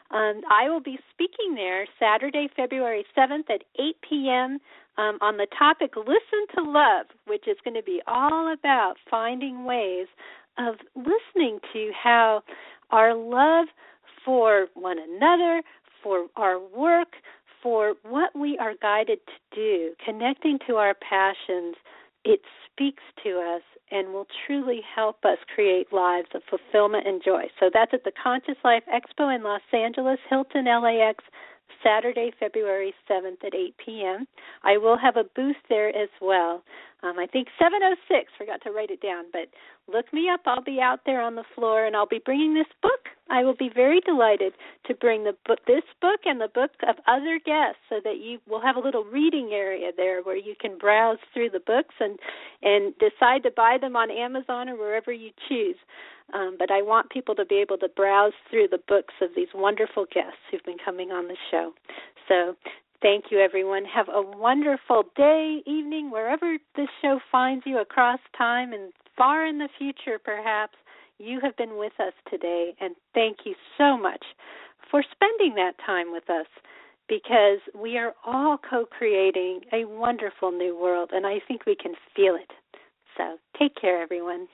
I will be speaking there Saturday, February 7th at 8 p.m. On the topic Listen to Love, which is going to be all about finding ways of listening to how our love for one another, for our work, for what we are guided to do, connecting to our passions, it speaks to us and will truly help us create lives of fulfillment and joy. So that's at the Conscious Life Expo in Los Angeles, Hilton LAX, Saturday, February 7th at 8 p.m. I will have a booth there as well. I think 706, forgot to write it down, but look me up. I'll be out there on the floor, and I'll be bringing this book. I will be very delighted to bring this book and the book of other guests so that you will have a little reading area there where you can browse through the books and decide to buy them on Amazon or wherever you choose. But I want people to be able to browse through the books of these wonderful guests who've been coming on the show. So thank you, everyone. Have a wonderful day, evening, wherever this show finds you across time and far in the future, perhaps. You have been with us today, and thank you so much for spending that time with us, because we are all co-creating a wonderful new world, and I think we can feel it. So take care, everyone.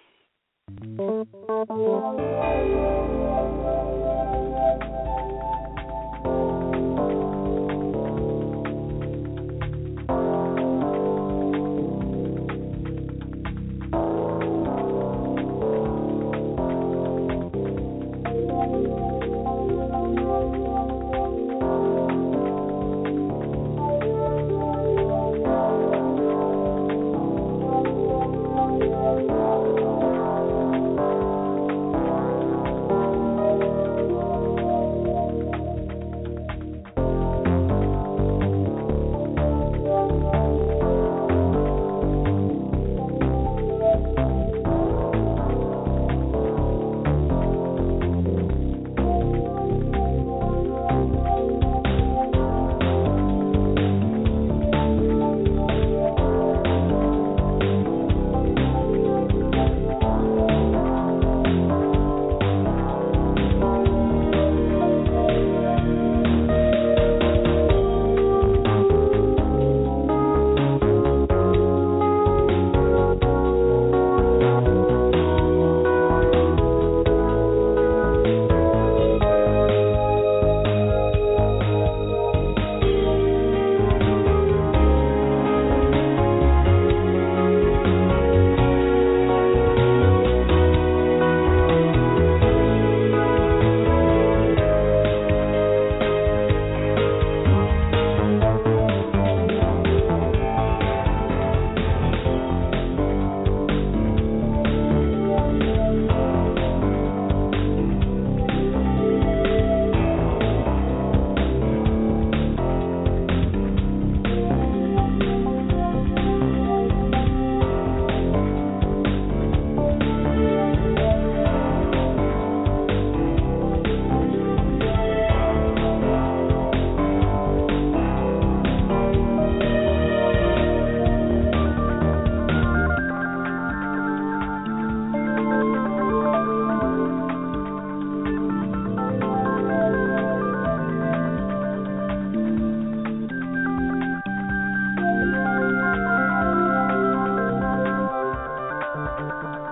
you.